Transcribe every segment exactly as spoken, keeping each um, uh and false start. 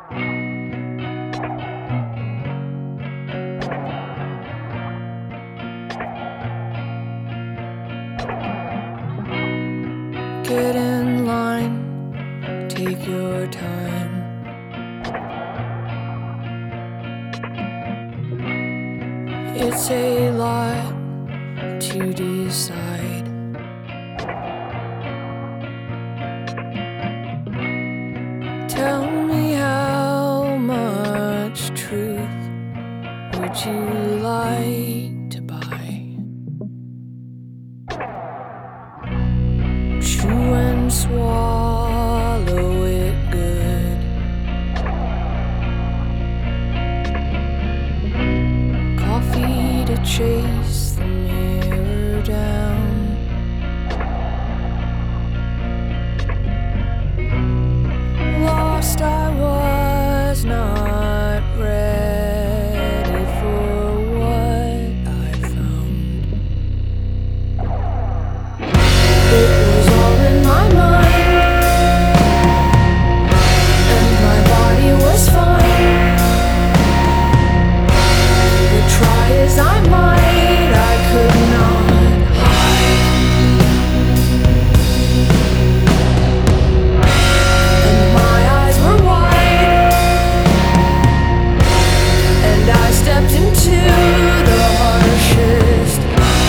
Get in line, take your time. It's a lot to decide. Tell me, how much truth would you like to buy? Chew and swallow it good. Coffee to chase the mirror down. Lost, I was not ready for what I found. It was all in my mind, and my body was fine. But try as I might, I could not hide. And my eyes were wide, and I stepped into the harshest.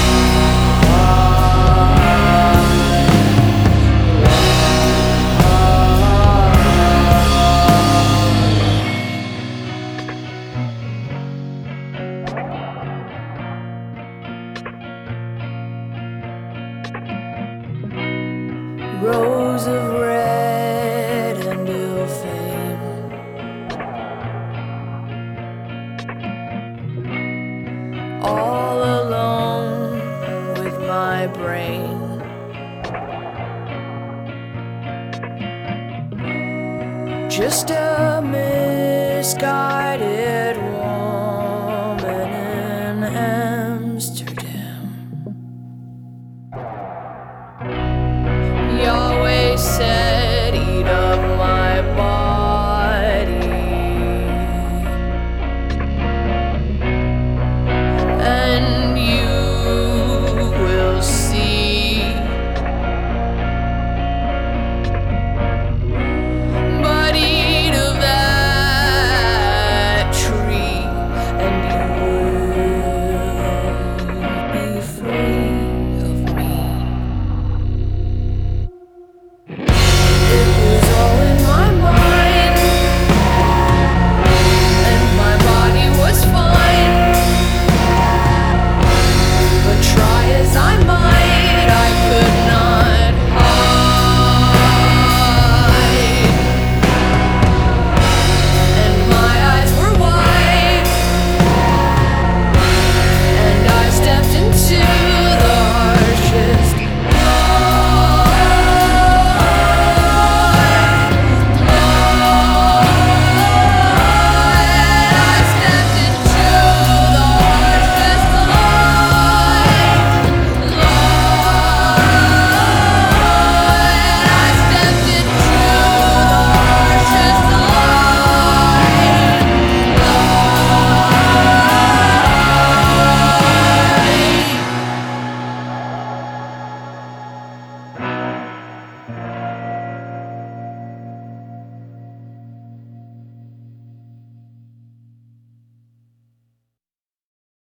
Rows of red and ill fame, all alone with my brain. Just a misguided